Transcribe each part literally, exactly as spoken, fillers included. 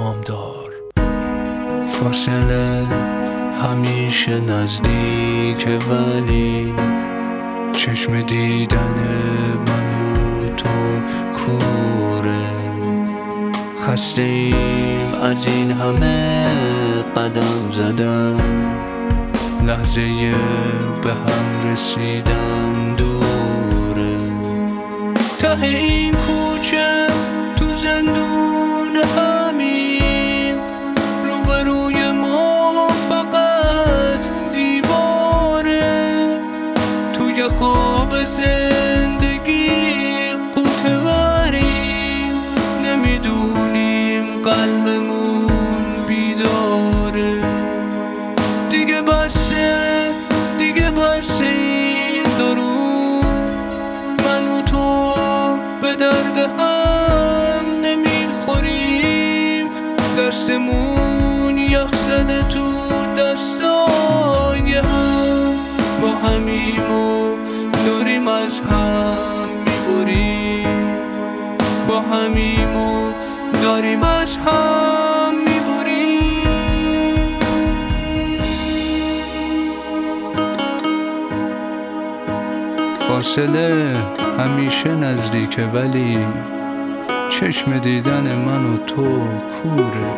وامدار. فاصله همیشه نزدیکه ولی چشم دیدن من و تو کوره. خسته ایم از این همه قدم زدن، لحظه به هم رسیدن دوره. ته این کوچه تو زندون همین، روبروی ما فقط دیواره. توی خواب زندگی قوطه‌وریم، نمیدونیم قلبمون بیداره. دیگه بسه دیگه بسه این درون، من و تو به درد هم نمیخوریم. دستمون یخ زده تو دستای هم، با همیم و داریم از هم میبریم. با همیم و داریم از هم میبریم. فاصله همیشه نزدیکه ولی چشم دیدن من و تو کوره.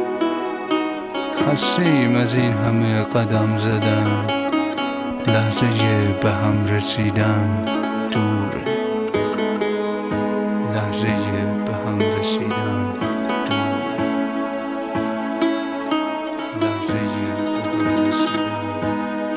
خسته ایم از این همه قدم زدن، لحظه به هم رسیدن دوره. لحظه به هم رسیدن دوره. لحظه به هم رسیدن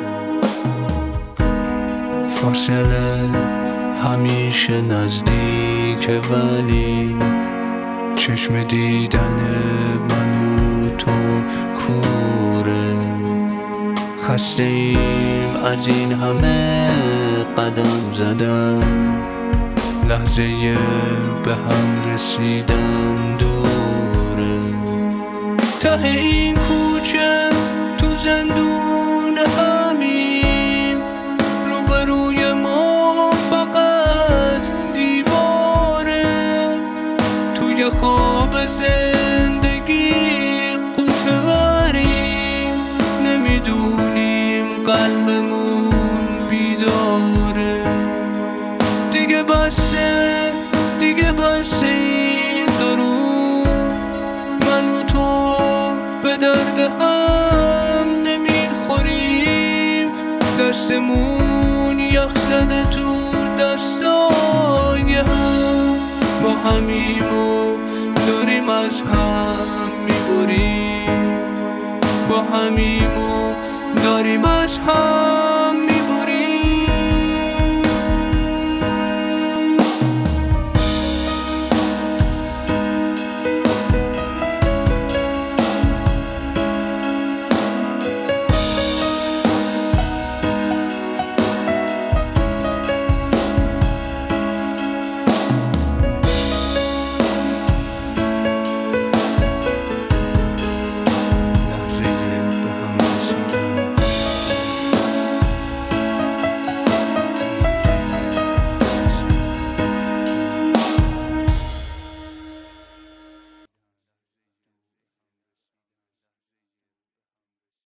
دوره. فاصله همیشه نزدیکه ولی چشم دیدن من و تو کوره. خسته ایم از این همه قدم زدن، لحظه به هم رسیدن دوره. ته این کوچه تو زندون همین، روبروی ما فقط دیواره. توی خواب زندگی قوطه‌وریم، نمیدونیم قلبمون بیداره. دیگه بسه دیگه بسه این درون، من و تو به درد هم نمیخوریم. دستمون یخ زده تو دستای هم، با همیم و داریم از هم میبریم. با همیم و داریم از هم